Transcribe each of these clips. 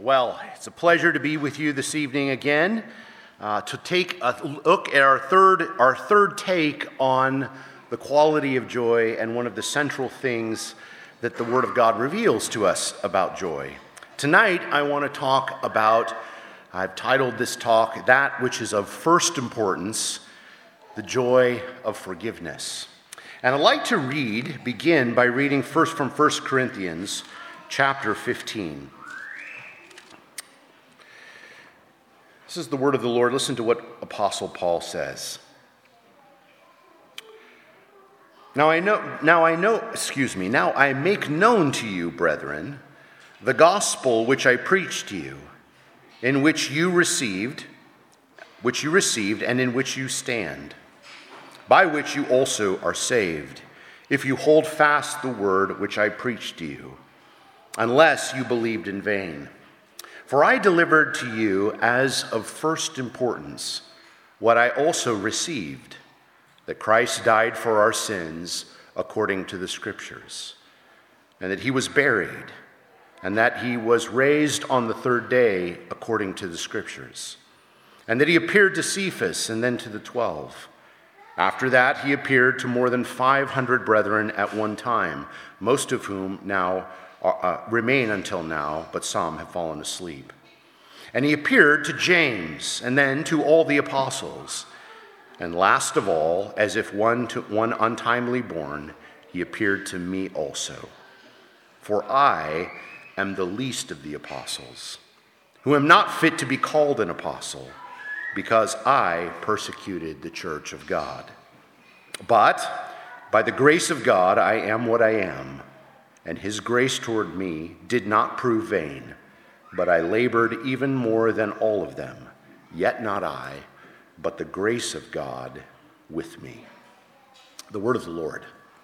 Well, it's a pleasure to be with you this evening again to take a look at our third take on the quality of joy and one of the central things that the Word of God reveals to us about joy. Tonight, I want to talk about, I've titled this talk, That Which is of First Importance, the Joy of Forgiveness. And I'd like to begin by reading first from 1 Corinthians chapter 15. This is the word of the Lord. Listen to what Apostle Paul says. Now I make known to you, brethren, the gospel which I preached to you, in which you received, and in which you stand, by which you also are saved, if you hold fast the word which I preached to you, unless you believed in vain. For I delivered to you as of first importance what I also received, that Christ died for our sins according to the Scriptures, and that he was buried, and that he was raised on the third day according to the Scriptures, and that he appeared to Cephas and then to the 12. After that, he appeared to more than 500 brethren at one time, most of whom now remain until now, but some have fallen asleep. And he appeared to James, and then to all the apostles. And last of all, as if one untimely born, he appeared to me also. For I am the least of the apostles, who am not fit to be called an apostle, because I persecuted the church of God. But by the grace of God, I am what I am. And his grace toward me did not prove vain, but I labored even more than all of them, yet not I, but the grace of God with me. The word of the Lord.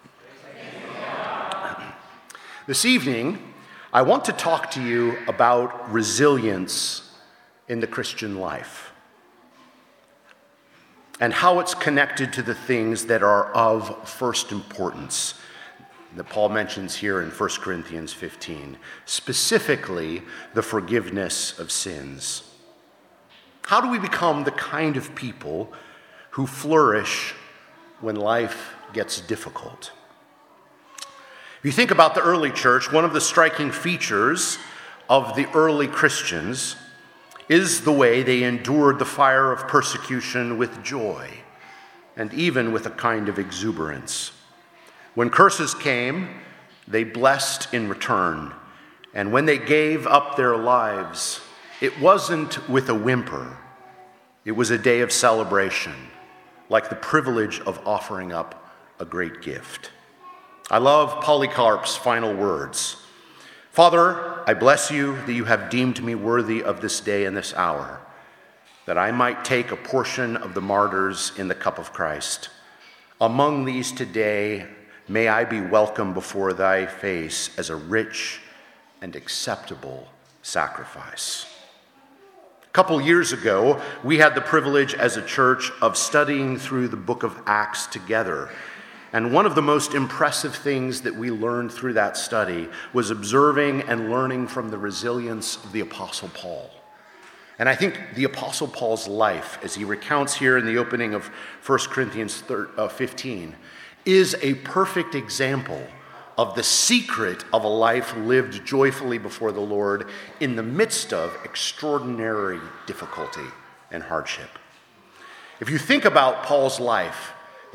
This evening, I want to talk to you about resilience in the Christian life and how it's connected to the things that are of first importance that Paul mentions here in 1 Corinthians 15, specifically the forgiveness of sins. How do we become the kind of people who flourish when life gets difficult? If you think about the early church, one of the striking features of the early Christians is the way they endured the fire of persecution with joy and even with a kind of exuberance. When curses came, they blessed in return. And when they gave up their lives, it wasn't with a whimper. It was a day of celebration, like the privilege of offering up a great gift. I love Polycarp's final words. Father, I bless you that you have deemed me worthy of this day and this hour, that I might take a portion of the martyrs in the cup of Christ. Among these today, may I be welcome before thy face as a rich and acceptable sacrifice. A couple years ago, we had the privilege as a church of studying through the book of Acts together. And one of the most impressive things that we learned through that study was observing and learning from the resilience of the Apostle Paul. And I think the Apostle Paul's life, as he recounts here in the opening of 1 Corinthians 15, is a perfect example of the secret of a life lived joyfully before the Lord in the midst of extraordinary difficulty and hardship. If you think about Paul's life,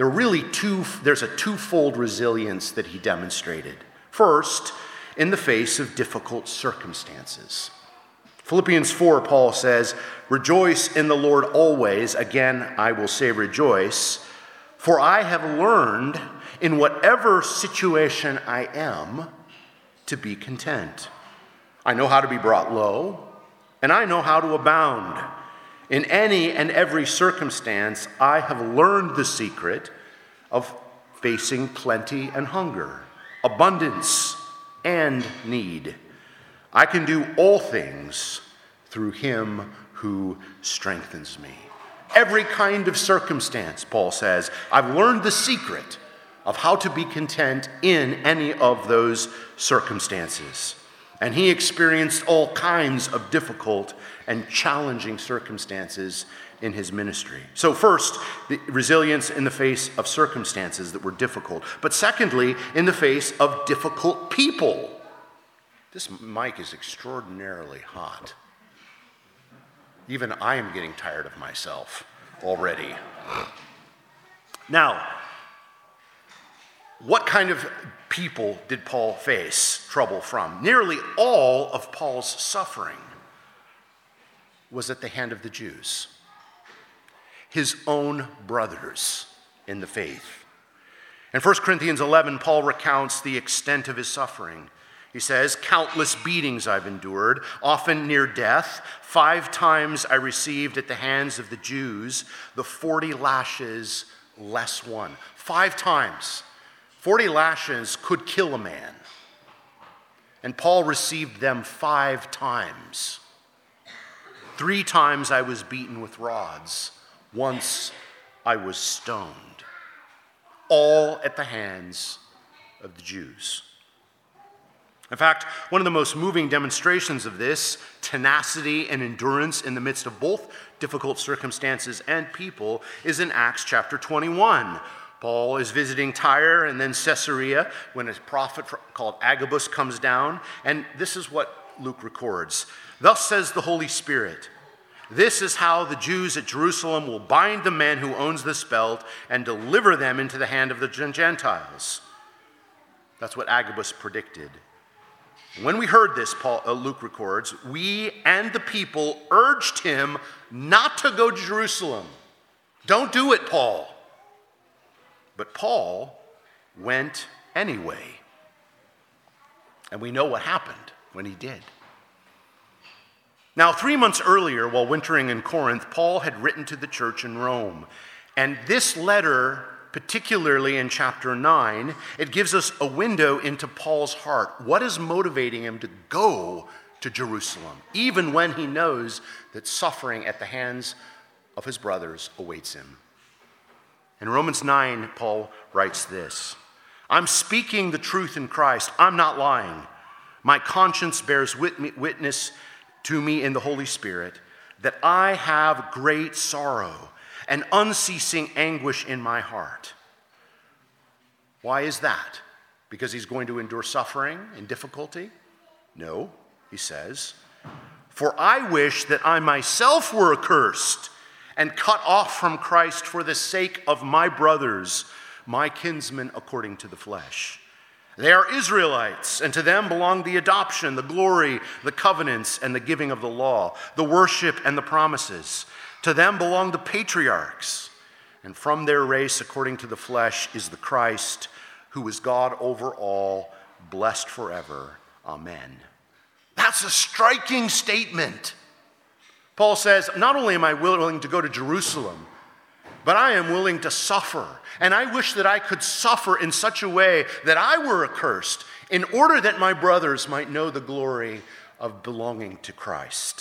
there's a twofold resilience that he demonstrated. First, in the face of difficult circumstances. Philippians 4, Paul says, "Rejoice in the Lord always. Again, I will say rejoice. For I have learned in whatever situation I am to be content. I know how to be brought low, and I know how to abound. In any and every circumstance, I have learned the secret of facing plenty and hunger, abundance and need. I can do all things through him who strengthens me." Every kind of circumstance, Paul says, I've learned the secret of how to be content in any of those circumstances. And he experienced all kinds of difficult and challenging circumstances in his ministry. So first, the resilience in the face of circumstances that were difficult. But secondly, in the face of difficult people. This mic is extraordinarily hot. Even I am getting tired of myself already. Now, what kind of people did Paul face trouble from? Nearly all of Paul's suffering was at the hand of the Jews, his own brothers in the faith. In 1 Corinthians 11, Paul recounts the extent of his suffering. He says, "Countless beatings I've endured, often near death. 5 times I received at the hands of the Jews the 40 lashes less one." 5 times. 40 lashes could kill a man. And Paul received them 5 times. 3 times I was beaten with rods. Once I was stoned. All at the hands of the Jews. In fact, one of the most moving demonstrations of this tenacity and endurance in the midst of both difficult circumstances and people is in Acts chapter 21. Paul is visiting Tyre and then Caesarea when a prophet called Agabus comes down, and this is what Luke records. "Thus says the Holy Spirit, this is how the Jews at Jerusalem will bind the man who owns this belt and deliver them into the hand of the Gentiles." That's what Agabus predicted. When we heard this, Luke records, we and the people urged him not to go to Jerusalem. "Don't do it, Paul." But Paul went anyway. And we know what happened when he did. Now, 3 months earlier, while wintering in Corinth, Paul had written to the church in Rome. And this letter, particularly in chapter 9, it gives us a window into Paul's heart. What is motivating him to go to Jerusalem, even when he knows that suffering at the hands of his brothers awaits him? In Romans 9, Paul writes this, "I'm speaking the truth in Christ. I'm not lying. My conscience bears witness to me in the Holy Spirit that I have great sorrow and unceasing anguish in my heart." Why is that? Because he's going to endure suffering and difficulty? No, he says, "For I wish that I myself were accursed and cut off from Christ for the sake of my brothers, my kinsmen according to the flesh. They are Israelites, and to them belong the adoption, the glory, the covenants, and the giving of the law, the worship and the promises. To them belong the patriarchs, and from their race, according to the flesh, is the Christ, who is God over all, blessed forever. Amen." That's a striking statement. Paul says, not only am I willing to go to Jerusalem, but I am willing to suffer. And I wish that I could suffer in such a way that I were accursed, in order that my brothers might know the glory of belonging to Christ.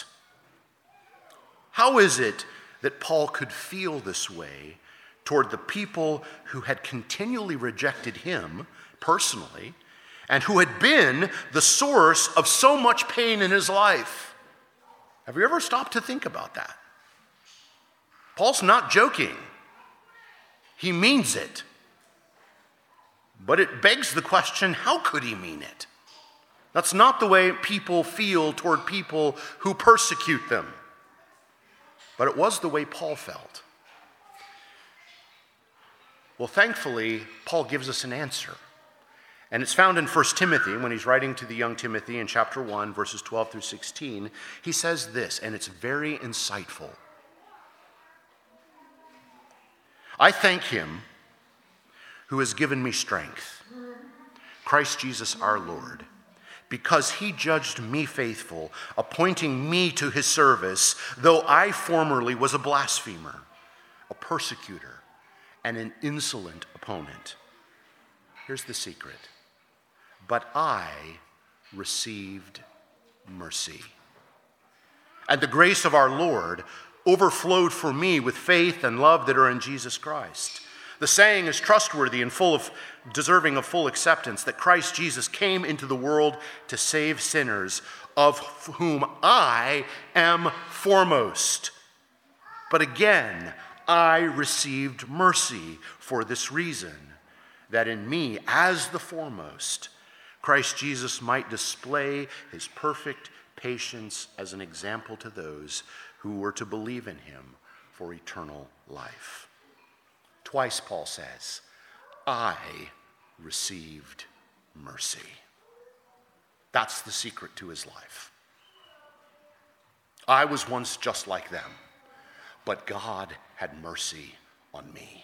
How is it that Paul could feel this way toward the people who had continually rejected him personally and who had been the source of so much pain in his life? Have you ever stopped to think about that? Paul's not joking. He means it. But it begs the question, how could he mean it? That's not the way people feel toward people who persecute them. But it was the way Paul felt. Well, thankfully, Paul gives us an answer. And it's found in 1 Timothy, when he's writing to the young Timothy in chapter 1, verses 12 through 16. He says this, and it's very insightful. "I thank him who has given me strength, Christ Jesus our Lord, because he judged me faithful, appointing me to his service, though I formerly was a blasphemer, a persecutor, and an insolent opponent." Here's the secret. "But I received mercy. And the grace of our Lord overflowed for me with faith and love that are in Jesus Christ. The saying is trustworthy and deserving of full acceptance, that Christ Jesus came into the world to save sinners, of whom I am foremost. But again, I received mercy for this reason, that in me, as the foremost, Christ Jesus might display his perfect patience as an example to those who were to believe in him for eternal life. Twice Paul says, I received mercy. That's the secret to his life. I was once just like them, but God had mercy on me.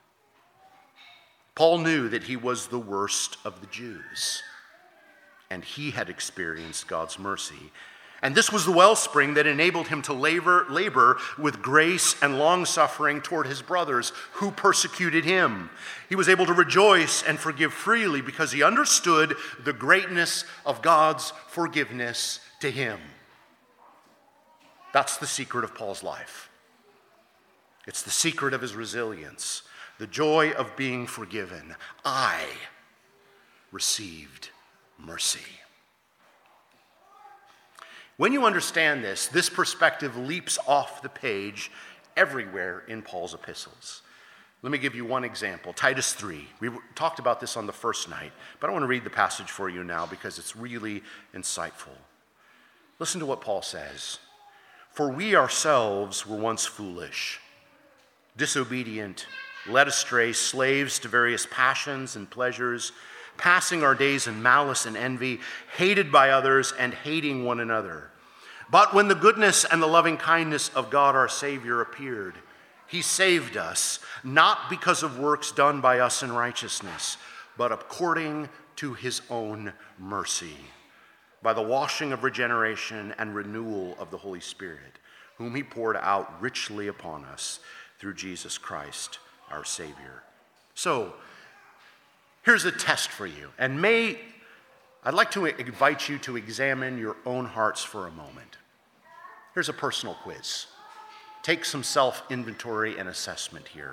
Paul knew that he was the worst of the Jews, and he had experienced God's mercy. And this was the wellspring that enabled him to labor with grace and long-suffering toward his brothers who persecuted him. He was able to rejoice and forgive freely because he understood the greatness of God's forgiveness to him. That's the secret of Paul's life. It's the secret of his resilience, the joy of being forgiven. I received mercy. When you understand this perspective leaps off the page everywhere in Paul's epistles. Let me give you one example, Titus 3. We talked about this on the first night, but I want to read the passage for you now because it's really insightful. Listen to what Paul says. For we ourselves were once foolish, disobedient, led astray, slaves to various passions and pleasures, passing our days in malice and envy, hated by others and hating one another. But when the goodness and the loving kindness of God our Savior appeared, he saved us, not because of works done by us in righteousness, but according to his own mercy, by the washing of regeneration and renewal of the Holy Spirit, whom he poured out richly upon us through Jesus Christ our Savior. So, here's a test for you, and I'd like to invite you to examine your own hearts for a moment. Here's a personal quiz. Take some self-inventory and assessment here.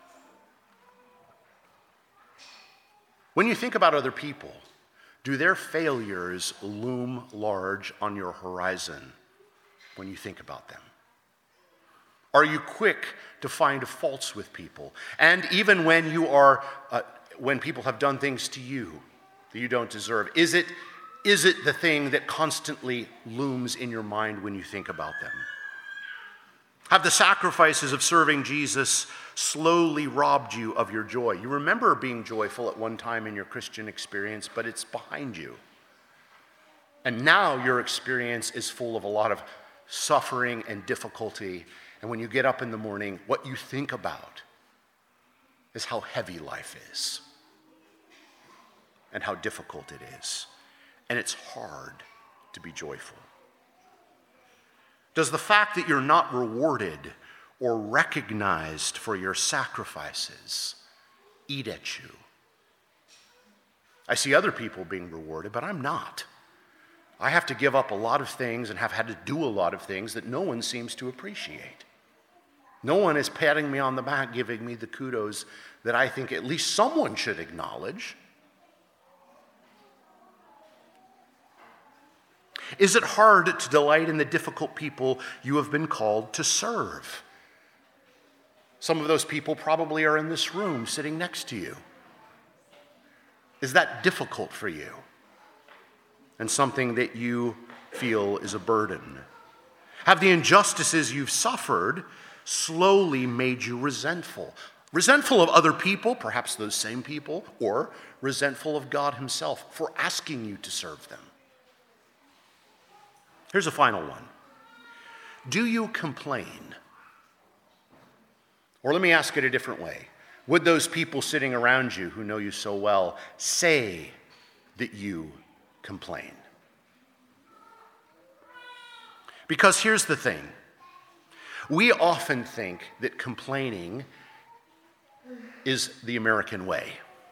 When you think about other people, do their failures loom large on your horizon when you think about them? Are you quick to find faults with people? And even when when people have done things to you that you don't deserve, is it the thing that constantly looms in your mind when you think about them? Have the sacrifices of serving Jesus slowly robbed you of your joy? You remember being joyful at one time in your Christian experience, but it's behind you. And now your experience is full of a lot of suffering and difficulty. And when you get up in the morning, what you think about is how heavy life is and how difficult it is. And it's hard to be joyful. Does the fact that you're not rewarded or recognized for your sacrifices eat at you? I see other people being rewarded, but I'm not. I have to give up a lot of things and have had to do a lot of things that no one seems to appreciate. No one is patting me on the back, giving me the kudos that I think at least someone should acknowledge. Is it hard to delight in the difficult people you have been called to serve? Some of those people probably are in this room sitting next to you. Is that difficult for you? And something that you feel is a burden? Have the injustices you've suffered slowly made you resentful? Resentful of other people, perhaps those same people, or resentful of God himself for asking you to serve them? Here's a final one. Do you complain? Or let me ask it a different way. Would those people sitting around you who know you so well say that you complain? Because here's the thing. We often think that complaining is the American way.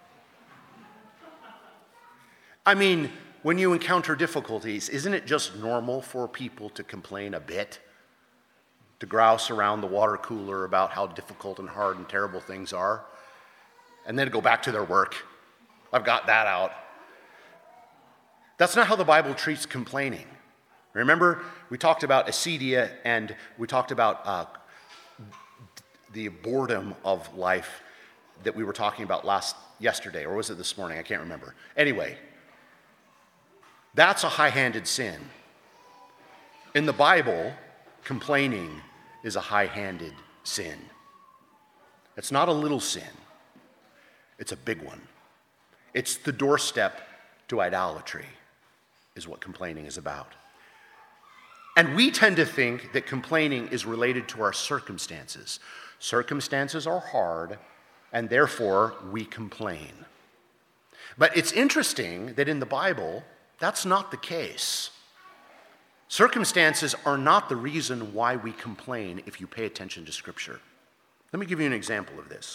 I mean, when you encounter difficulties, isn't it just normal for people to complain a bit? To grouse around the water cooler about how difficult and hard and terrible things are? and then go back to their work. I've got that out. That's not how the Bible treats complaining. Remember, we talked about acedia and we talked about the boredom of life that we were talking about yesterday, or was it this morning? I can't remember. Anyway, that's a high-handed sin. In the Bible, complaining is a high-handed sin. It's not a little sin. It's a big one. It's the doorstep to idolatry, is what complaining is about. And we tend to think that complaining is related to our circumstances. Circumstances are hard, and therefore we complain. But it's interesting that in the Bible, that's not the case. Circumstances are not the reason why we complain if you pay attention to Scripture. Let me give you an example of this.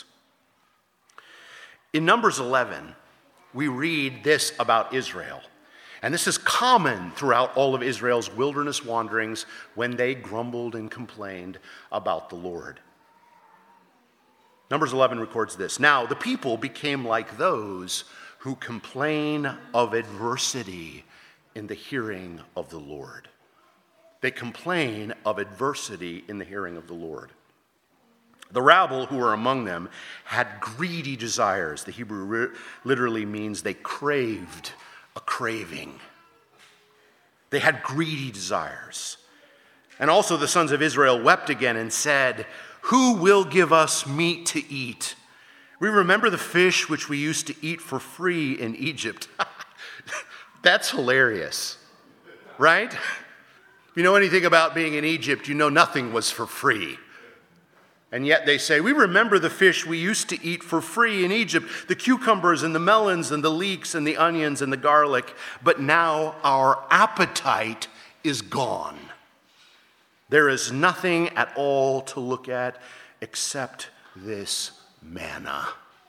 In Numbers 11, we read this about Israel. And this is common throughout all of Israel's wilderness wanderings when they grumbled and complained about the Lord. Numbers 11 records this. Now, the people became like those who complain of adversity in the hearing of the Lord. They complain of adversity in the hearing of the Lord. The rabble who were among them had greedy desires. The Hebrew literally means they craved a craving. They had greedy desires. And also the sons of Israel wept again and said, "Who will give us meat to eat? We remember the fish which we used to eat for free in Egypt." That's hilarious, right? If you know anything about being in Egypt, you know nothing was for free. And yet they say, "We remember the fish we used to eat for free in Egypt, the cucumbers and the melons and the leeks and the onions and the garlic, but now our appetite is gone. There is nothing at all to look at except this manna."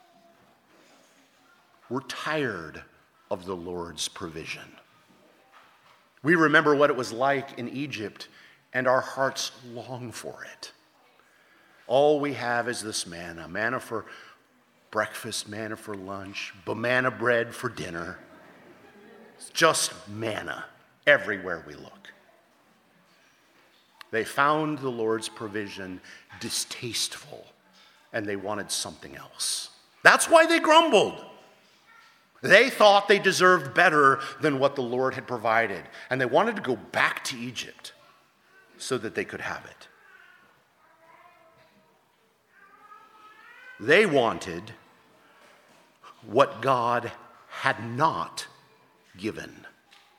We're tired of the Lord's provision. We remember what it was like in Egypt, and our hearts long for it. All we have is this manna. Manna for breakfast, manna for lunch, banana bread for dinner. It's just manna everywhere we look. They found the Lord's provision distasteful, and they wanted something else. That's why they grumbled. They thought they deserved better than what the Lord had provided, and they wanted to go back to Egypt so that they could have it. They wanted what God had not given.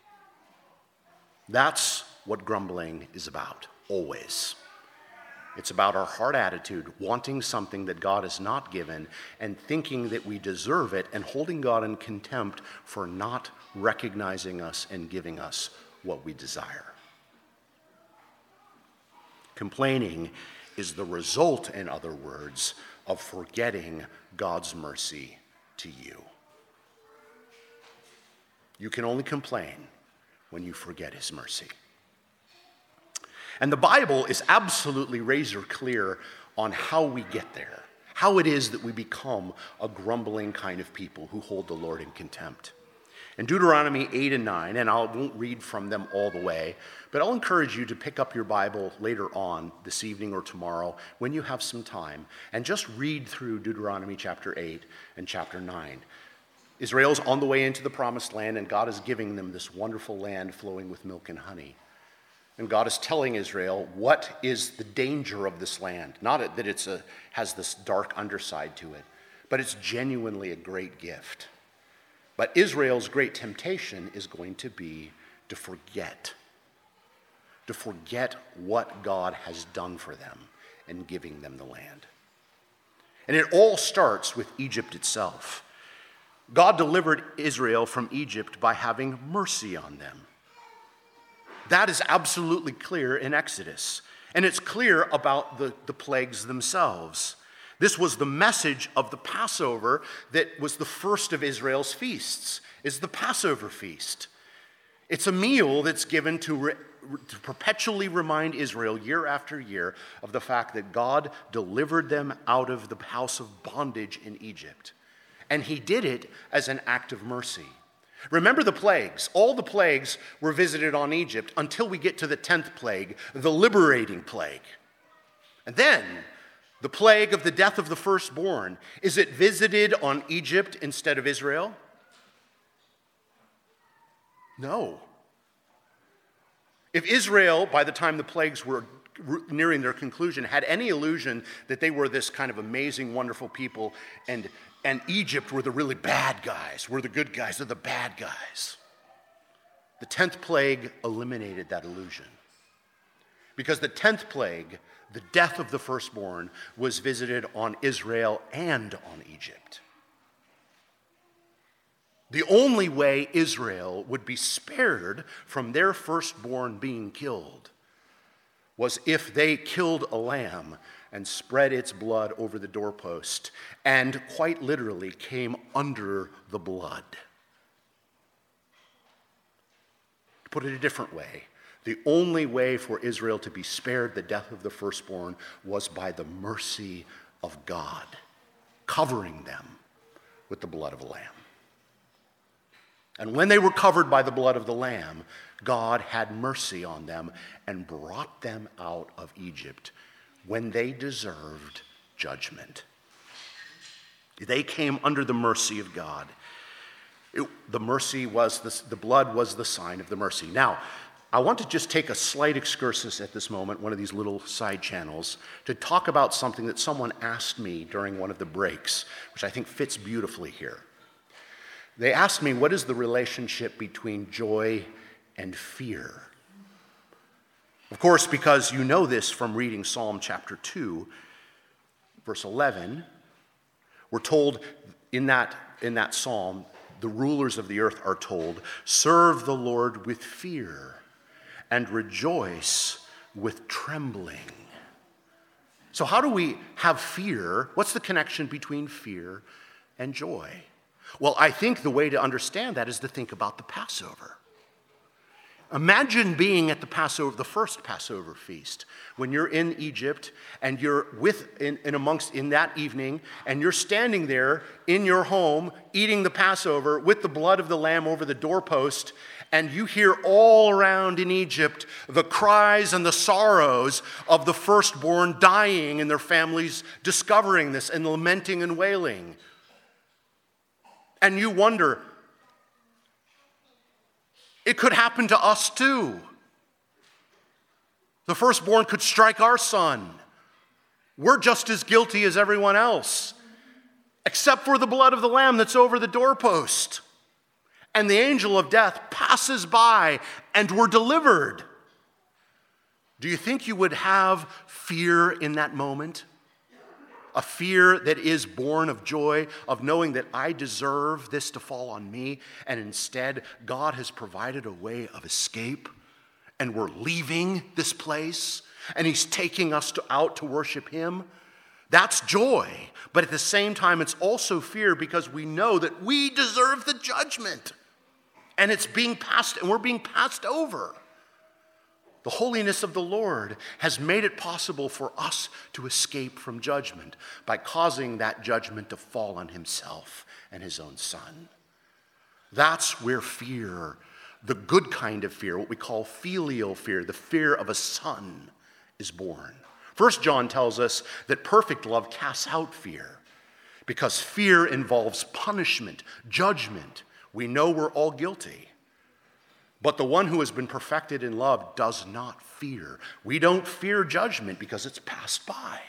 That's what grumbling is about, always. It's about our heart attitude, wanting something that God has not given and thinking that we deserve it and holding God in contempt for not recognizing us and giving us what we desire. Complaining is the result, in other words, of forgetting God's mercy to you. You can only complain when you forget his mercy. And the Bible is absolutely razor clear on how we get there, how it is that we become a grumbling kind of people who hold the Lord in contempt. In Deuteronomy 8 and 9, and I won't read from them all the way, but I'll encourage you to pick up your Bible later on this evening or tomorrow when you have some time and just read through Deuteronomy chapter 8 and chapter 9. Israel's on the way into the promised land, and God is giving them this wonderful land flowing with milk and honey. And God is telling Israel what is the danger of this land. Not that it has this dark underside to it, but it's genuinely a great gift. But Israel's great temptation is going to be to forget what God has done for them in giving them the land. And it all starts with Egypt itself. God delivered Israel from Egypt by having mercy on them. That is absolutely clear in Exodus. And it's clear about the plagues themselves. This was the message of the Passover that was the first of Israel's feasts, is the Passover feast. It's a meal that's given to perpetually remind Israel year after year of the fact that God delivered them out of the house of bondage in Egypt. And he did it as an act of mercy. Remember the plagues. All the plagues were visited on Egypt until we get to the 10th plague, the liberating plague. And then, the plague of the death of the firstborn. Is it visited on Egypt instead of Israel? No. If Israel, by the time the plagues were nearing their conclusion, had any illusion that they were this kind of amazing, wonderful people, and Egypt were the really bad guys, were the good guys, they're the bad guys. The 10th plague eliminated that illusion. Because the 10th plague, the death of the firstborn, was visited on Israel and on Egypt. The only way Israel would be spared from their firstborn being killed was if they killed a lamb and spread its blood over the doorpost and quite literally came under the blood. To put it a different way, the only way for Israel to be spared the death of the firstborn was by the mercy of God, covering them with the blood of a lamb. And when they were covered by the blood of the lamb, God had mercy on them and brought them out of Egypt when they deserved judgment. They came under the mercy of God. The blood was the sign of the mercy. Now, I want to just take a slight excursus at this moment, one of these little side channels, to talk about something that someone asked me during one of the breaks, which I think fits beautifully here. They asked me, what is the relationship between joy and fear? Of course, because you know this from reading Psalm chapter 2, verse 11, we're told in that psalm, the rulers of the earth are told, serve the Lord with fear and rejoice with trembling. So how do we have fear? What's the connection between fear and joy? Well, I think the way to understand that is to think about the Passover. Imagine being at the Passover, the first Passover feast, when you're in Egypt and you're in that evening, and you're standing there in your home eating the Passover with the blood of the lamb over the doorpost, and you hear all around in Egypt the cries and the sorrows of the firstborn dying and their families discovering this and lamenting and wailing. And you wonder, it could happen to us too. The firstborn could strike our son. We're just as guilty as everyone else, except for the blood of the lamb that's over the doorpost. And the angel of death passes by and we're delivered. Do you think you would have fear in that moment? A fear that is born of joy, of knowing that I deserve this to fall on me, and instead God has provided a way of escape, and we're leaving this place, and He's taking us out to worship Him. That's joy, but at the same time it's also fear, because we know that we deserve the judgment, and we're being passed over. The holiness of the Lord has made it possible for us to escape from judgment by causing that judgment to fall on Himself and His own Son. That's where fear, the good kind of fear, what we call filial fear, the fear of a son, is born. 1 John tells us that perfect love casts out fear, because fear involves punishment, judgment. We know we're all guilty. But the one who has been perfected in love does not fear. We don't fear judgment because it's passed by.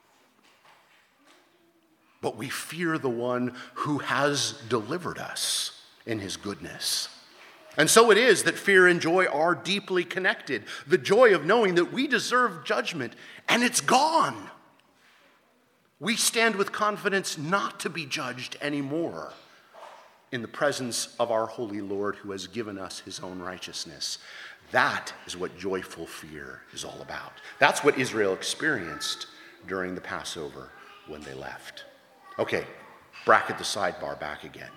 But we fear the one who has delivered us in His goodness. And so it is that fear and joy are deeply connected. The joy of knowing that we deserve judgment and it's gone. We stand with confidence not to be judged anymore in the presence of our holy Lord who has given us His own righteousness. That is what joyful fear is all about. That's what Israel experienced during the Passover when they left. Okay, bracket the sidebar back again.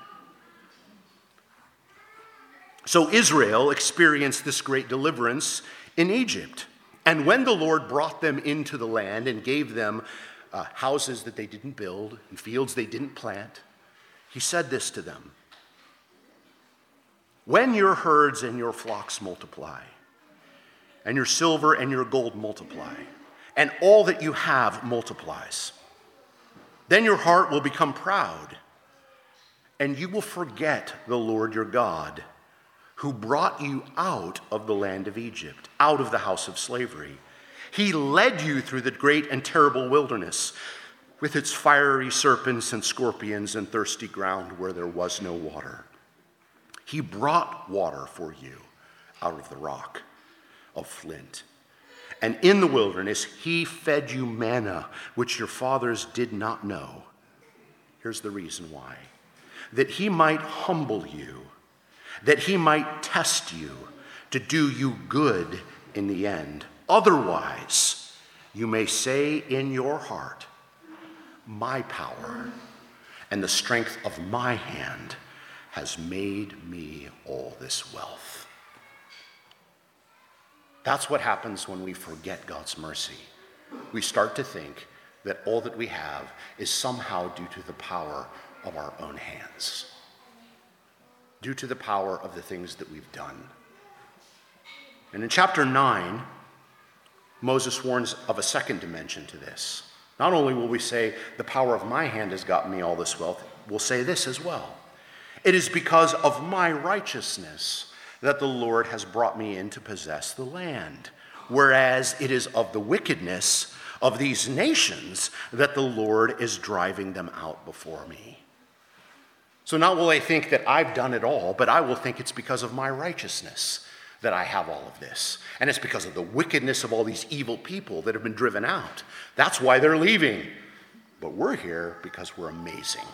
So Israel experienced this great deliverance in Egypt. And when the Lord brought them into the land and gave them houses that they didn't build and fields they didn't plant, he said this to them: when your herds and your flocks multiply, and your silver and your gold multiply, and all that you have multiplies, then your heart will become proud, and you will forget the Lord your God, who brought you out of the land of Egypt, out of the house of slavery. He led you through the great and terrible wilderness, with its fiery serpents and scorpions and thirsty ground where there was no water. He brought water for you out of the rock of flint. And in the wilderness, he fed you manna, which your fathers did not know. Here's the reason why: that he might humble you, that he might test you, to do you good in the end. Otherwise, you may say in your heart, my power and the strength of my hand has made me all this wealth. That's what happens when we forget God's mercy. We start to think that all that we have is somehow due to the power of our own hands, due to the power of the things that we've done. And in chapter 9, Moses warns of a second dimension to this. Not only will we say, the power of my hand has gotten me all this wealth, we'll say this as well: it is because of my righteousness that the Lord has brought me in to possess the land, whereas it is of the wickedness of these nations that the Lord is driving them out before me. So not will I think that I've done it all, but I will think it's because of my righteousness that I have all of this. And it's because of the wickedness of all these evil people that have been driven out. That's why they're leaving. But we're here because we're amazing.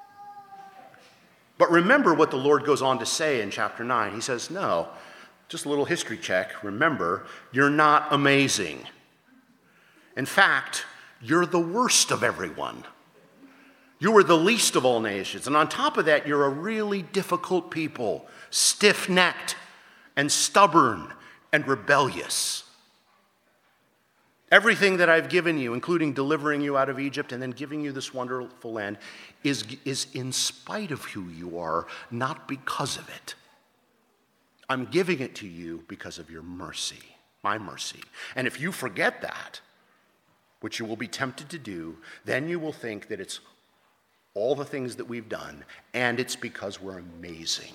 But remember what the Lord goes on to say in chapter 9. He says, no, just a little history check. Remember, you're not amazing. In fact, you're the worst of everyone. You are the least of all nations. And on top of that, you're a really difficult people, stiff-necked and stubborn and rebellious. Everything that I've given you, including delivering you out of Egypt and then giving you this wonderful land, is in spite of who you are, not because of it. I'm giving it to you because of your mercy, my mercy. And if you forget that, which you will be tempted to do, then you will think that it's all the things that we've done, and it's because we're amazing.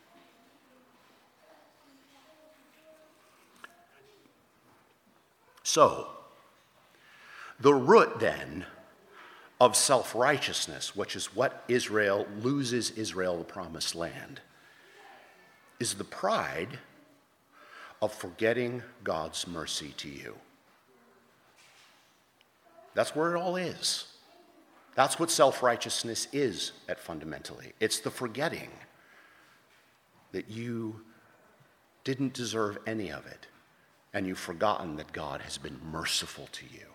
So, the root then of self-righteousness, which is what loses Israel the promised land, is the pride of forgetting God's mercy to you. That's where it all is. That's what self-righteousness is fundamentally. It's the forgetting that you didn't deserve any of it, and you've forgotten that God has been merciful to you.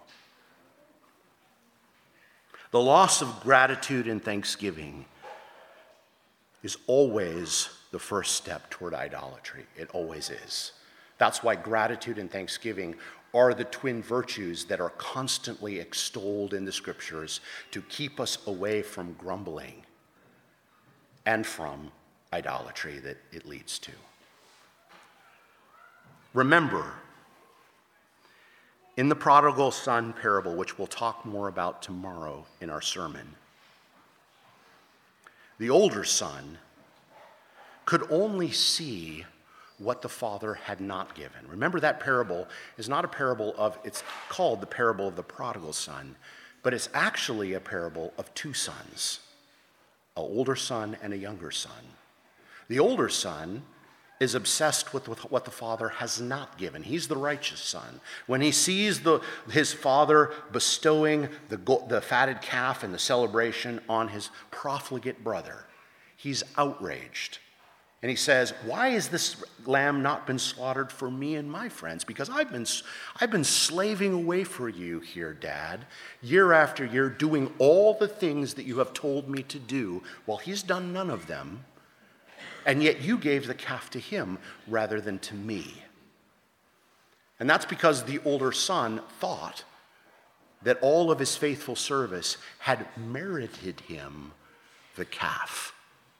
The loss of gratitude and thanksgiving is always the first step toward idolatry. It always is. That's why gratitude and thanksgiving are the twin virtues that are constantly extolled in the scriptures to keep us away from grumbling and from idolatry that it leads to. Remember, in the prodigal son parable, which we'll talk more about tomorrow in our sermon, the older son could only see what the father had not given. Remember, that parable is not a parable of, it's called the parable of the prodigal son, but it's actually a parable of two sons, an older son and a younger son. The older son is obsessed with what the father has not given. He's the righteous son. When he sees his father bestowing the fatted calf in the celebration on his profligate brother, he's outraged. And he says, why has this lamb not been slaughtered for me and my friends? Because I've been slaving away for you here, Dad, year after year, doing all the things that you have told me to do, while he's done none of them. And yet you gave the calf to him rather than to me. And that's because the older son thought that all of his faithful service had merited him the calf.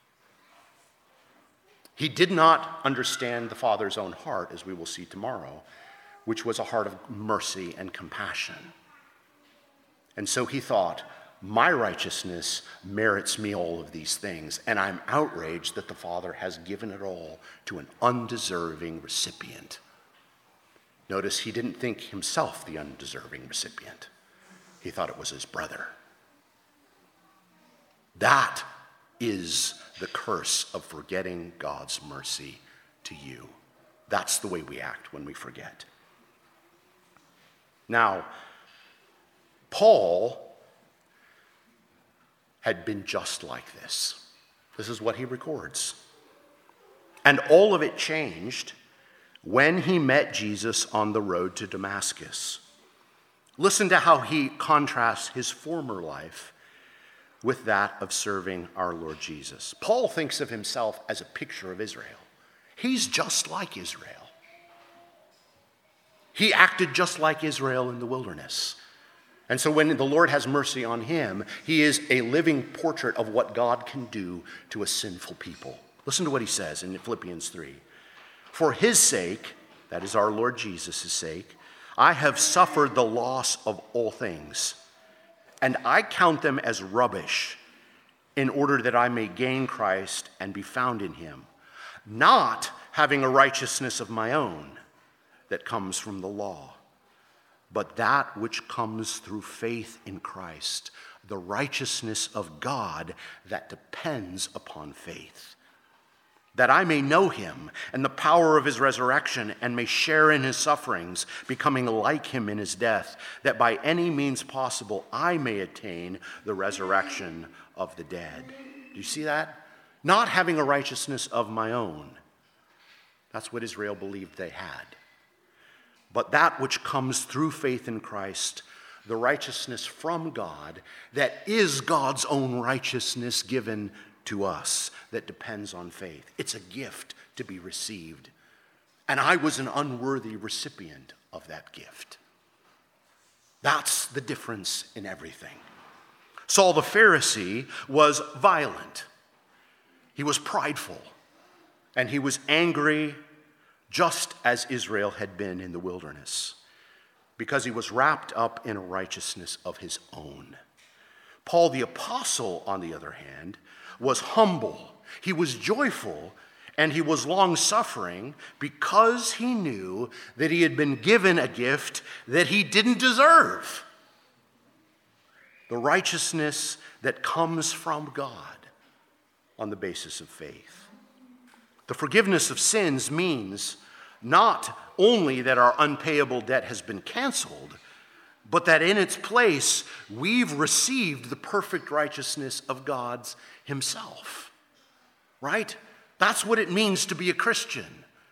He did not understand the Father's own heart, as we will see tomorrow, which was a heart of mercy and compassion. And so he thought, my righteousness merits me all of these things, and I'm outraged that the Father has given it all to an undeserving recipient. Notice he didn't think himself the undeserving recipient. He thought it was his brother. That is the curse of forgetting God's mercy to you. That's the way we act when we forget. Now, Paul had been just like this. This is what he records. And all of it changed when he met Jesus on the road to Damascus. Listen to how he contrasts his former life with that of serving our Lord Jesus. Paul thinks of himself as a picture of Israel. He's just like Israel. He acted just like Israel in the wilderness. And so when the Lord has mercy on him, he is a living portrait of what God can do to a sinful people. Listen to what he says in Philippians 3. For his sake, that is our Lord Jesus' sake, I have suffered the loss of all things, and I count them as rubbish in order that I may gain Christ and be found in him, not having a righteousness of my own that comes from the law, but that which comes through faith in Christ, the righteousness of God that depends upon faith, that I may know him and the power of his resurrection and may share in his sufferings, becoming like him in his death, that by any means possible I may attain the resurrection of the dead. Do you see that? Not having a righteousness of my own. That's what Israel believed they had. But that which comes through faith in Christ, the righteousness from God, that is God's own righteousness given to us, that depends on faith. It's a gift to be received. And I was an unworthy recipient of that gift. That's the difference in everything. Saul the Pharisee was violent. He was prideful. And he was angry, just as Israel had been in the wilderness, because he was wrapped up in a righteousness of his own. Paul the Apostle, on the other hand, was humble, he was joyful, and he was long-suffering because he knew that he had been given a gift that he didn't deserve. The righteousness that comes from God on the basis of faith. The forgiveness of sins means not only that our unpayable debt has been canceled, but that in its place, we've received the perfect righteousness of God himself. Right? That's what it means to be a Christian.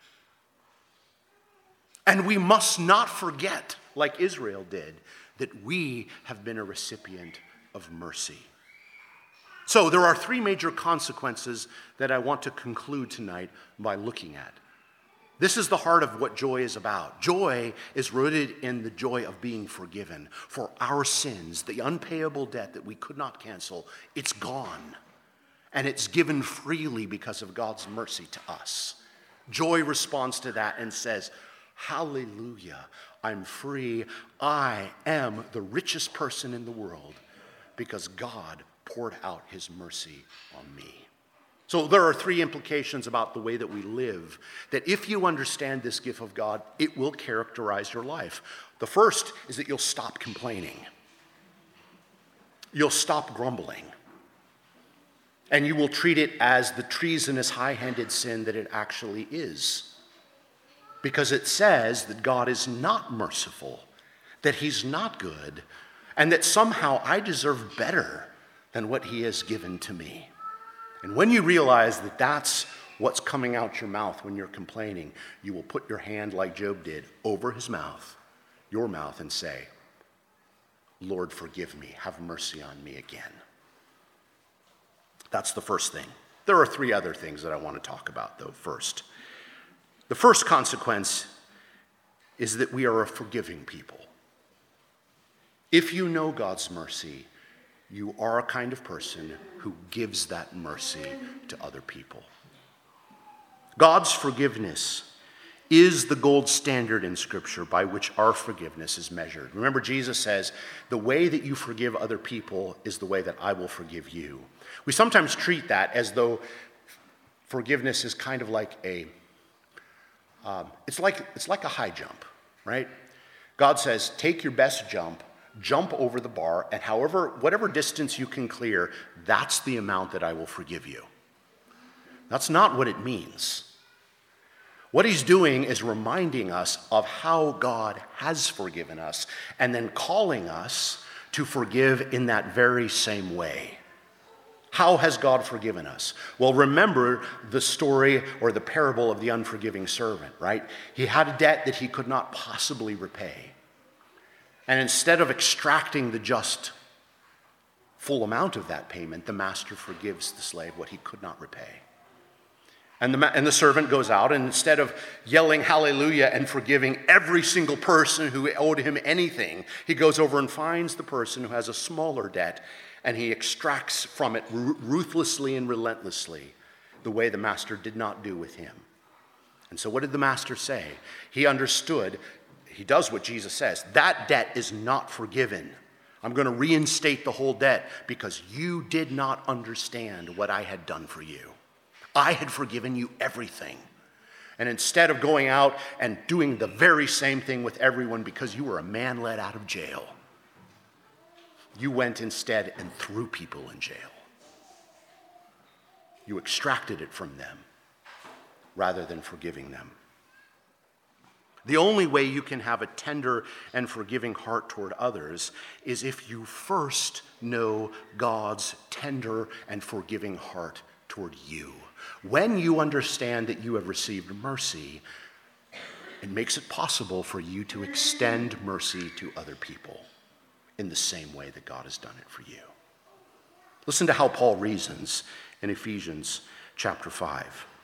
And we must not forget, like Israel did, that we have been a recipient of mercy. So there are three major consequences that I want to conclude tonight by looking at. This is the heart of what joy is about. Joy is rooted in the joy of being forgiven for our sins, the unpayable debt that we could not cancel. It's gone, and it's given freely because of God's mercy to us. Joy responds to that and says, hallelujah, I'm free. I am the richest person in the world because God poured out his mercy on me. So there are three implications about the way that we live, that if you understand this gift of God, it will characterize your life. The first is that you'll stop complaining. You'll stop grumbling. And you will treat it as the treasonous, high-handed sin that it actually is. Because it says that God is not merciful, that he's not good, and that somehow I deserve better than what he has given to me. And when you realize that that's what's coming out your mouth when you're complaining, you will put your hand, like Job did, over his mouth, your mouth, and say, Lord, forgive me. Have mercy on me again. That's the first thing. There are three other things that I want to talk about, though, first. The first consequence is that we are a forgiving people. If you know God's mercy, you are a kind of person who gives that mercy to other people. God's forgiveness is the gold standard in Scripture by which our forgiveness is measured. Remember, Jesus says, the way that you forgive other people is the way that I will forgive you. We sometimes treat that as though forgiveness is kind of like it's like a high jump, right? God says, take your best jump over the bar, and whatever distance you can clear, that's the amount that I will forgive you. That's not what it means. What he's doing is reminding us of how God has forgiven us and then calling us to forgive in that very same way. How has God forgiven us? Well, remember the story or the parable of the unforgiving servant, right? He had a debt that he could not possibly repay. And instead of extracting the just full amount of that payment, the master forgives the slave what he could not repay. And the servant goes out, and instead of yelling hallelujah and forgiving every single person who owed him anything, he goes over and finds the person who has a smaller debt, and he extracts from it ruthlessly and relentlessly the way the master did not do with him. And so what did the master say? He understood, he does what Jesus says, that debt is not forgiven. I'm going to reinstate the whole debt because you did not understand what I had done for you. I had forgiven you everything. And instead of going out and doing the very same thing with everyone because you were a man let out of jail, you went instead and threw people in jail. You extracted it from them rather than forgiving them. The only way you can have a tender and forgiving heart toward others is if you first know God's tender and forgiving heart toward you. When you understand that you have received mercy, it makes it possible for you to extend mercy to other people in the same way that God has done it for you. Listen to how Paul reasons in Ephesians chapter 4.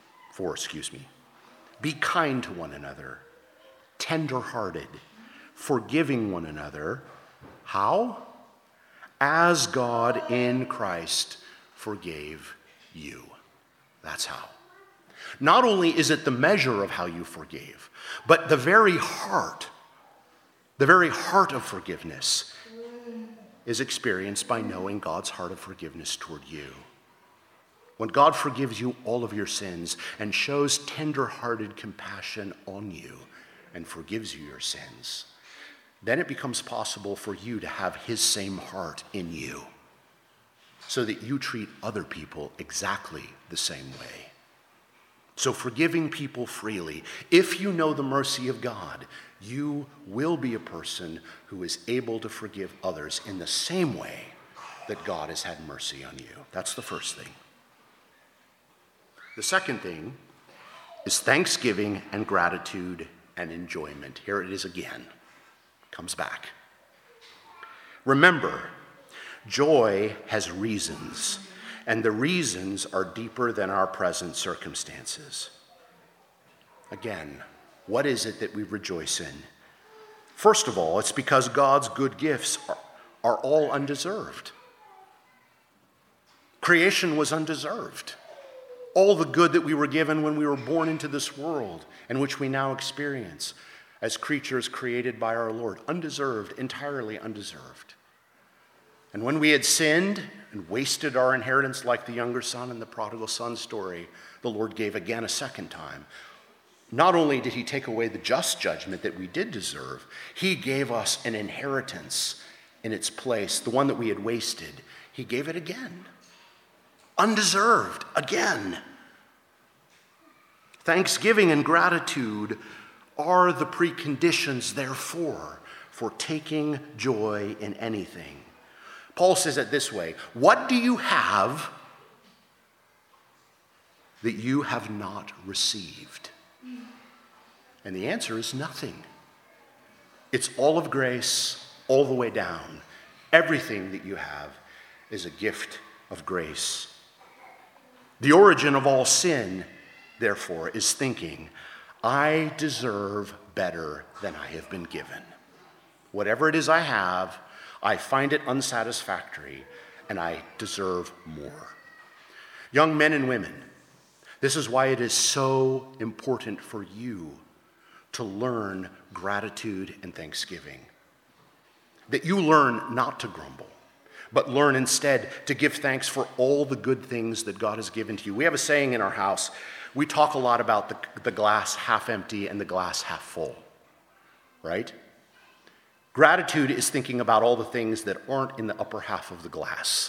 Be kind to one another, tender-hearted, forgiving one another. How? As God in Christ forgave you. That's how. Not only is it the measure of how you forgave, but the very heart of forgiveness is experienced by knowing God's heart of forgiveness toward you. When God forgives you all of your sins and shows tender-hearted compassion on you and forgives you your sins, then it becomes possible for you to have his same heart in you, so that you treat other people exactly the same way. So forgiving people freely, if you know the mercy of God, you will be a person who is able to forgive others in the same way that God has had mercy on you. That's the first thing. The second thing is thanksgiving and gratitude and enjoyment. Here it is again. Comes back. Remember, joy has reasons, and the reasons are deeper than our present circumstances. Again, what is it that we rejoice in? First of all, it's because God's good gifts are all undeserved. Creation was undeserved. All the good that we were given when we were born into this world, and which we now experience as creatures created by our Lord, undeserved, entirely undeserved. And when we had sinned and wasted our inheritance like the younger son in the prodigal son story, the Lord gave again a second time. Not only did he take away the just judgment that we did deserve, he gave us an inheritance in its place, the one that we had wasted. He gave it again. Undeserved, again. Thanksgiving and gratitude are the preconditions, therefore, for taking joy in anything. Paul says it this way: what do you have that you have not received? And the answer is nothing. It's all of grace, all the way down. Everything that you have is a gift of grace. The origin of all sin, therefore, is thinking, I deserve better than I have been given. Whatever it is I have, I find it unsatisfactory, and I deserve more. Young men and women, this is why it is so important for you to learn gratitude and thanksgiving. That you learn not to grumble, but learn instead to give thanks for all the good things that God has given to you. We have a saying in our house. We talk a lot about the glass half empty and the glass half full, right? Gratitude is thinking about all the things that aren't in the upper half of the glass.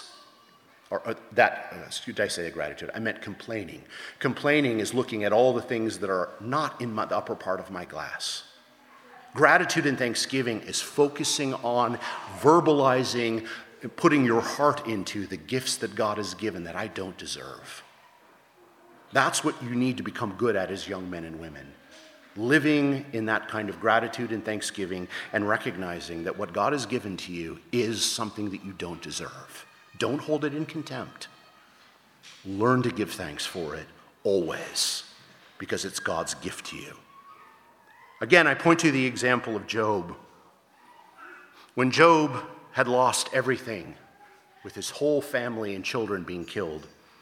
Did I say gratitude? I meant complaining. Complaining is looking at all the things that are not in the upper part of my glass. Gratitude and thanksgiving is focusing on verbalizing, putting your heart into the gifts that God has given that I don't deserve. That's what you need to become good at as young men and women. Living in that kind of gratitude and thanksgiving and recognizing that what God has given to you is something that you don't deserve. Don't hold it in contempt. Learn to give thanks for it always, because it's God's gift to you. Again, I point to the example of Job. When Job had lost everything, with his whole family and children being killed,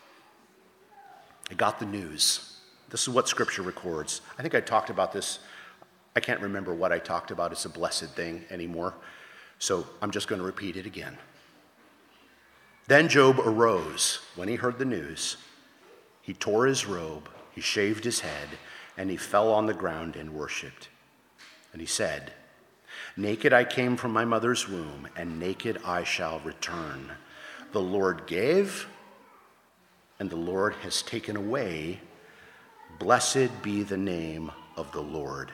he got the news. This is what Scripture records. I think I talked about this. I can't remember what I talked about. It's a blessed thing anymore. So I'm just going to repeat it again. Then Job arose when he heard the news. He tore his robe, he shaved his head, and he fell on the ground and worshipped. And he said, "Naked I came from my mother's womb, and naked I shall return. The Lord gave, and the Lord has taken away. Blessed be the name of the Lord."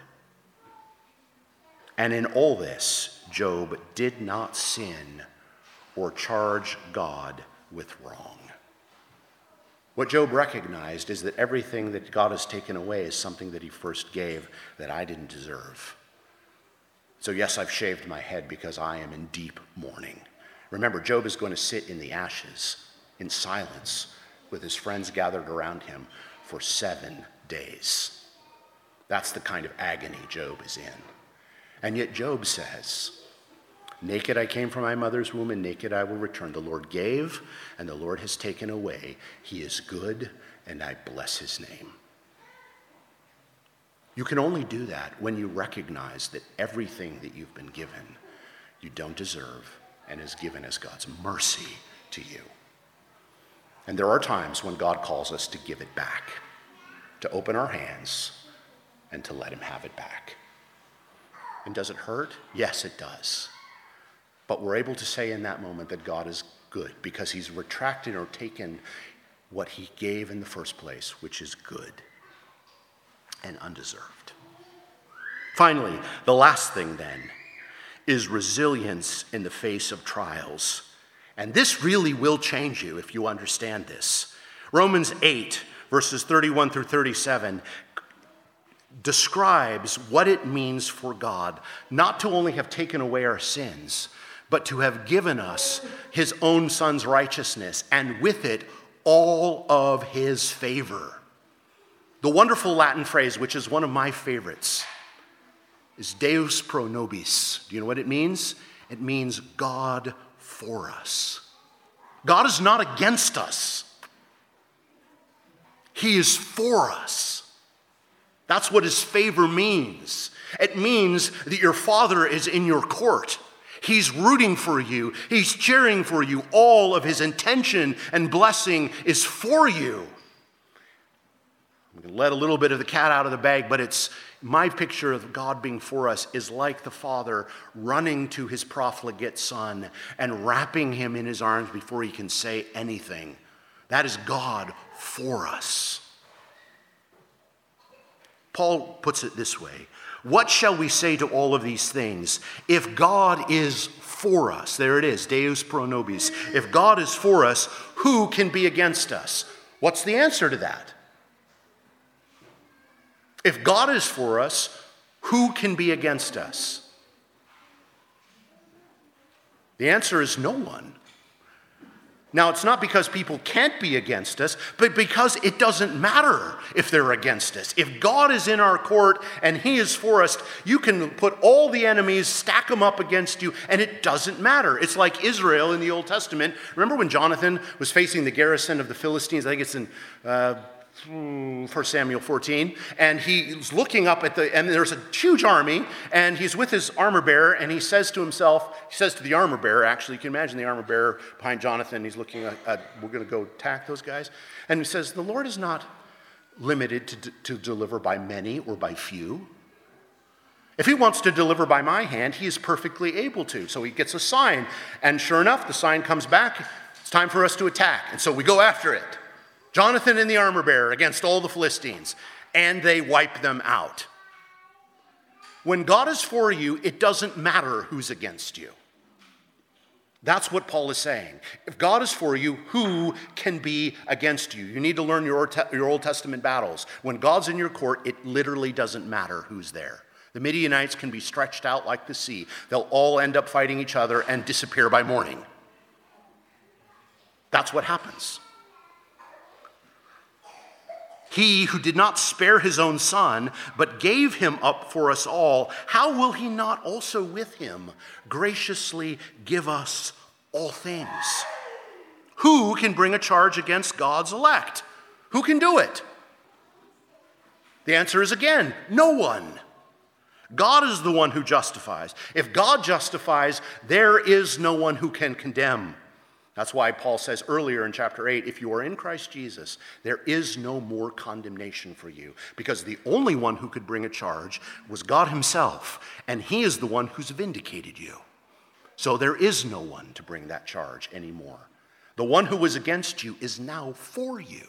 And in all this, Job did not sin or charge God with wrong. What Job recognized is that everything that God has taken away is something that he first gave that I didn't deserve. So yes, I've shaved my head because I am in deep mourning. Remember, Job is going to sit in the ashes in silence with his friends gathered around him for 7 days. That's the kind of agony Job is in. And yet Job says, "Naked I came from my mother's womb, and naked I will return. The Lord gave, and the Lord has taken away. He is good, and I bless his name." You can only do that when you recognize that everything that you've been given, you don't deserve, and is given as God's mercy to you. And there are times when God calls us to give it back, to open our hands, and to let him have it back. And does it hurt? Yes, it does. But we're able to say in that moment that God is good because he's retracted or taken what he gave in the first place, which is good and undeserved. Finally, the last thing then is resilience in the face of trials. And this really will change you if you understand this. Romans 8, verses 31 through 37, describes what it means for God not to only have taken away our sins, but to have given us his own Son's righteousness, and with it, all of his favor. The wonderful Latin phrase, which is one of my favorites, is Deus pro nobis. Do you know what it means? It means God for us. God is not against us. He is for us. That's what his favor means. It means that your Father is in your court. He's rooting for you. He's cheering for you. All of his intention and blessing is for you. I'm going to let a little bit of the cat out of the bag, but it's my picture of God being for us is like the father running to his profligate son and wrapping him in his arms before he can say anything. That is God for us. Paul puts it this way: what shall we say to all of these things? If God is for us, there it is, Deus pro nobis. If God is for us, who can be against us? What's the answer to that? If God is for us, who can be against us? The answer is no one. Now, it's not because people can't be against us, but because it doesn't matter if they're against us. If God is in our court and he is for us, you can put all the enemies, stack them up against you, and it doesn't matter. It's like Israel in the Old Testament. Remember when Jonathan was facing the garrison of the Philistines? I think it's in 1 Samuel 14, and he's looking up and there's a huge army, and he's with his armor bearer, and he says to the armor bearer, actually, you can imagine the armor bearer behind Jonathan, he's looking at we're going to go attack those guys, and he says, the Lord is not limited to deliver by many or by few. If he wants to deliver by my hand, he is perfectly able to. So he gets a sign, and sure enough, the sign comes back, it's time for us to attack, and so we go after it. Jonathan and the armor bearer against all the Philistines, and they wipe them out. When God is for you, it doesn't matter who's against you. That's what Paul is saying. If God is for you, who can be against you? You need to learn your Old Testament battles. When God's in your court, it literally doesn't matter who's there. The Midianites can be stretched out like the sea. They'll all end up fighting each other and disappear by morning. That's what happens. He who did not spare his own son, but gave him up for us all, how will he not also with him graciously give us all things? Who can bring a charge against God's elect? Who can do it? The answer is again, no one. God is the one who justifies. If God justifies, there is no one who can condemn. That's why Paul says earlier in chapter 8, if you are in Christ Jesus, there is no more condemnation for you. Because the only one who could bring a charge was God himself, and he is the one who's vindicated you. So there is no one to bring that charge anymore. The one who was against you is now for you.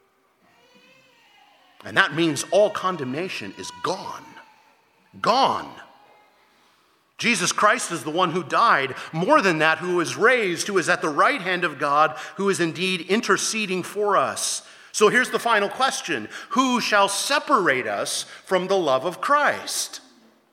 And that means all condemnation is gone. Gone. Jesus Christ is the one who died. More than that, who was raised, who is at the right hand of God, who is indeed interceding for us. So here's the final question. Who shall separate us from the love of Christ?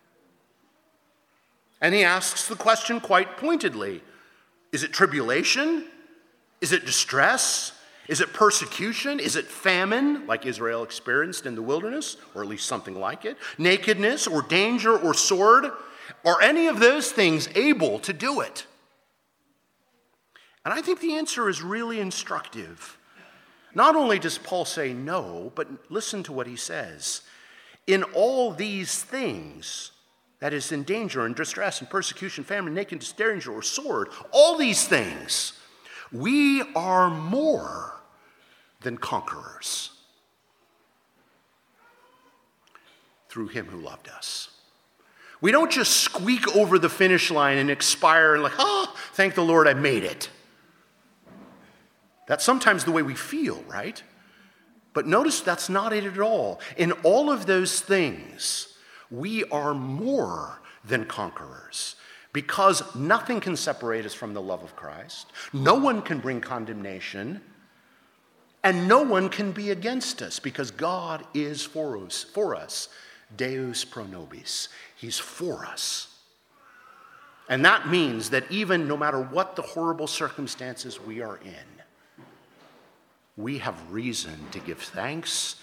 And he asks the question quite pointedly. Is it tribulation? Is it distress? Is it persecution? Is it famine, like Israel experienced in the wilderness, or at least something like it? Nakedness, or danger, or sword? Are any of those things able to do it? And I think the answer is really instructive. Not only does Paul say no, but listen to what he says. In all these things, that is in danger and distress and persecution, famine, nakedness, danger, or sword, all these things, we are more than conquerors through him who loved us. We don't just squeak over the finish line and expire and thank the Lord I made it. That's sometimes the way we feel, right? But notice that's not it at all. In all of those things, we are more than conquerors because nothing can separate us from the love of Christ. No one can bring condemnation, and no one can be against us because God is for us. Deus pro nobis. He's for us. And that means that even no matter what the horrible circumstances we are in, we have reason to give thanks,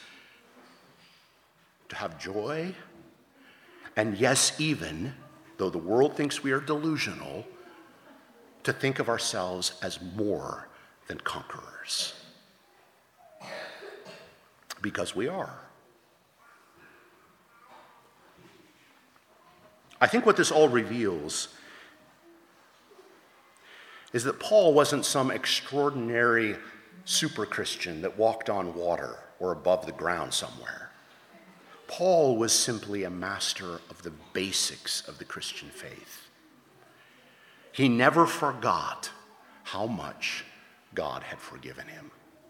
to have joy, and yes, even though the world thinks we are delusional, to think of ourselves as more than conquerors. Because we are. I think what this all reveals is that Paul wasn't some extraordinary super Christian that walked on water or above the ground somewhere. Paul was simply a master of the basics of the Christian faith. He never forgot how much God had forgiven him.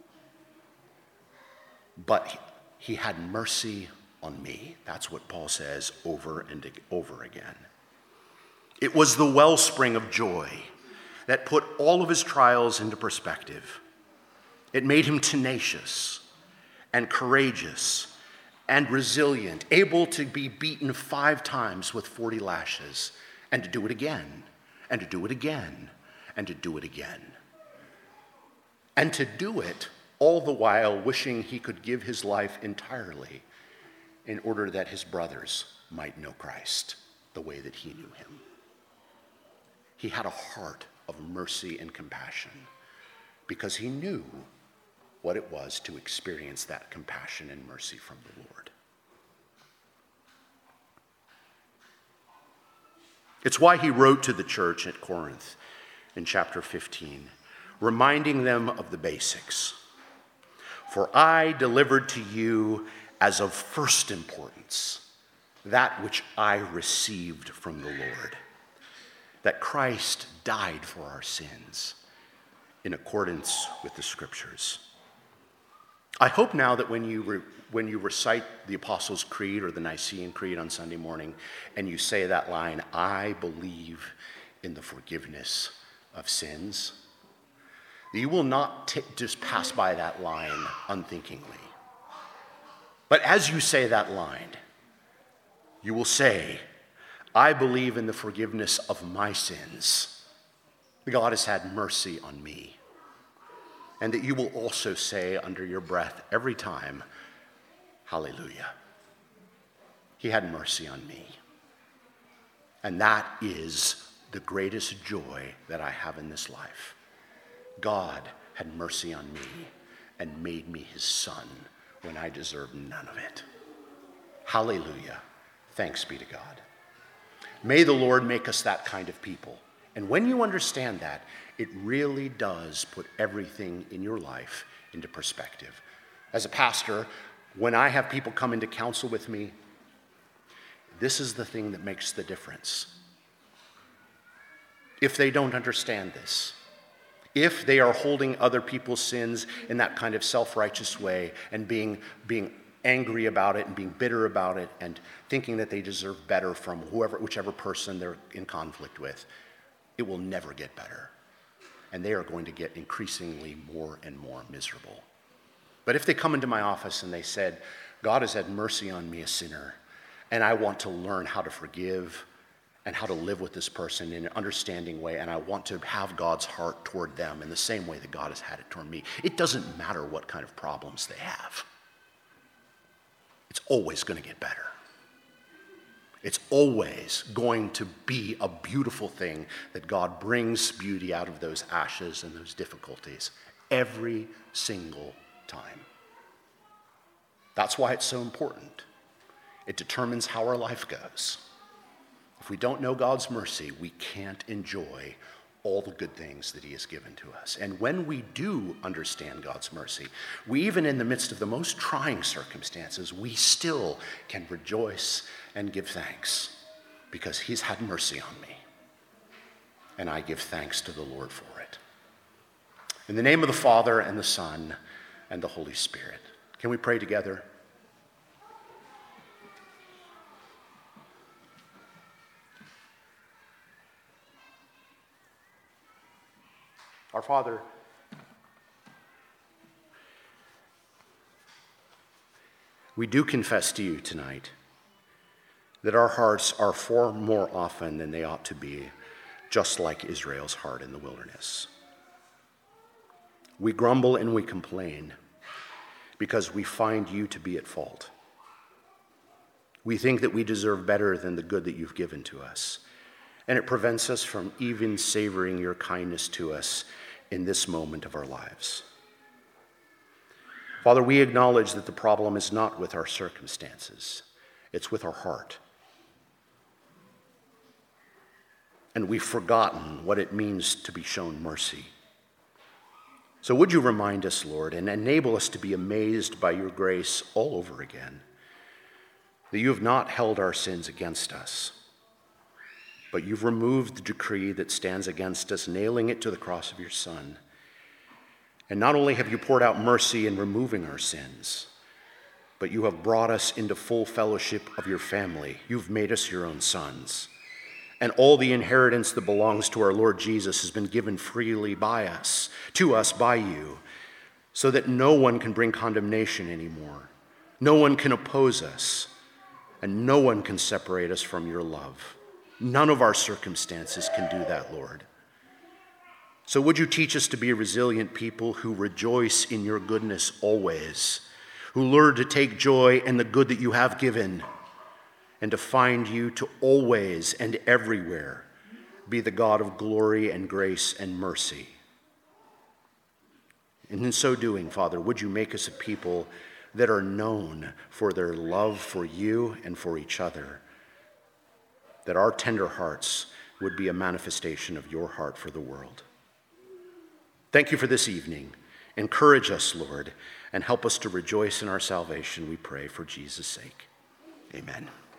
But he had mercy on me. That's what Paul says over and over again. It was the wellspring of joy that put all of his trials into perspective. It made him tenacious and courageous and resilient, able to be beaten 5 times with 40 lashes, and to do it again, and to do it again, and to do it again. and to do it all the while wishing he could give his life entirely in order that his brothers might know Christ the way that he knew him. He had a heart of mercy and compassion because he knew what it was to experience that compassion and mercy from the Lord. It's why he wrote to the church at Corinth in chapter 15, reminding them of the basics. For I delivered to you as of first importance that which I received from the Lord, that Christ died for our sins in accordance with the Scriptures. I hope now that when you recite the Apostles' Creed or the Nicene Creed on Sunday morning and you say that line, I believe in the forgiveness of sins, that you will not just pass by that line unthinkingly. But as you say that line, you will say, I believe in the forgiveness of my sins. God has had mercy on me. And that you will also say under your breath every time, hallelujah. He had mercy on me. And that is the greatest joy that I have in this life. God had mercy on me and made me his son when I deserved none of it. Hallelujah. Thanks be to God. May the Lord make us that kind of people. And when you understand that, it really does put everything in your life into perspective. As a pastor, when I have people come into counsel with me, this is the thing that makes the difference. If they don't understand this, if they are holding other people's sins in that kind of self-righteous way and being angry about it and being bitter about it and thinking that they deserve better from whichever person they're in conflict with, it will never get better. And they are going to get increasingly more and more miserable. But if they come into my office and they said, God has had mercy on me, a sinner, and I want to learn how to forgive and how to live with this person in an understanding way, and I want to have God's heart toward them in the same way that God has had it toward me, it doesn't matter what kind of problems they have. It's always going to get better. It's always going to be a beautiful thing that God brings beauty out of those ashes and those difficulties every single time. That's why it's so important. It determines how our life goes. If we don't know God's mercy, we can't enjoy all the good things that he has given to us. And when we do understand God's mercy, we, even in the midst of the most trying circumstances, we still can rejoice and give thanks because he's had mercy on me. And I give thanks to the Lord for it. In the name of the Father and the Son and the Holy Spirit. Can we pray together? Our Father, we do confess to you tonight that our hearts are far more often than they ought to be, just like Israel's heart in the wilderness. We grumble and we complain because we find you to be at fault. We think that we deserve better than the good that you've given to us, and it prevents us from even savoring your kindness to us in this moment of our lives. Father, we acknowledge that the problem is not with our circumstances, it's with our heart. And we've forgotten what it means to be shown mercy. So would you remind us, Lord, and enable us to be amazed by your grace all over again, that you have not held our sins against us, but you've removed the decree that stands against us, nailing it to the cross of your Son. And not only have you poured out mercy in removing our sins, but you have brought us into full fellowship of your family. You've made us your own sons. And all the inheritance that belongs to our Lord Jesus has been given freely by us, to us by you, so that no one can bring condemnation anymore. No one can oppose us, and no one can separate us from your love. None of our circumstances can do that, Lord. So would you teach us to be a resilient people who rejoice in your goodness always, who learn to take joy in the good that you have given, and to find you to always and everywhere be the God of glory and grace and mercy. And in so doing, Father, would you make us a people that are known for their love for you and for each other, that our tender hearts would be a manifestation of your heart for the world. Thank you for this evening. Encourage us, Lord, and help us to rejoice in our salvation, we pray, for Jesus' sake. Amen.